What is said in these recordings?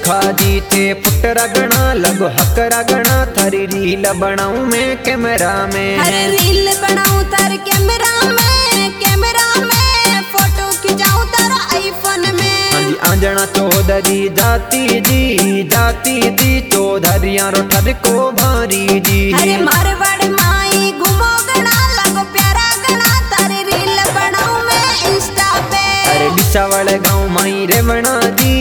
देखा जी थे पुट रगना लगो हक रगना थारी रील बनाऊं मैं कैमरा में। अरे रील बनाऊं तार कैमरा में फोटो खिंचाऊं तारा आईफोन में। हाँ जी आंजना चौधरी जाती दी चौधरिया रो ठर को भारी जी। अरे मारवाड़ माई घूमो गणा लगो प्यारा गणा तारे रील बनाऊं मैं इंस्टा पे। अरे बिसावल गाँव माई रेवणा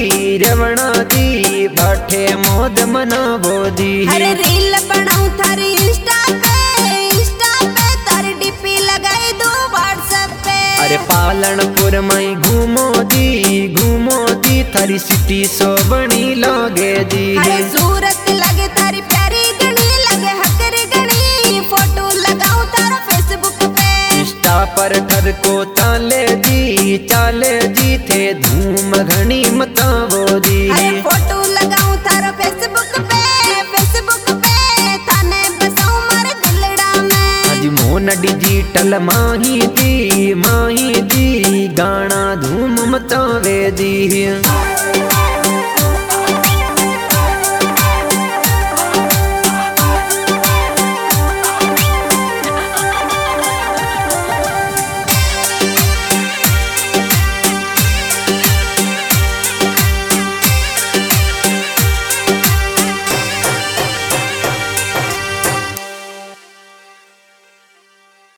दी बैठे मौज मनावो दी। अरे रील बनाऊं थारी इंस्टा पे तारी डीपी लगाई दो व्हाट्सएप पे। अरे पालनपुर माई घूमो दी थारी सिटी सो बनी लागे दी। अरे सूरत लगे तारी प्यारी गणी लगे हकरी गणी फोटो लगाऊं तारा फेसबुक पे। इंस्टा पर ठर को चाले जी थे धूम घनी मचावो दी। अरे फोटो लगाऊं तारा फेसबुक पे थाने बसाऊं मारे दिलड़ा में। आज मोन डिजिटल माही दी गाना धूम मचावे दी।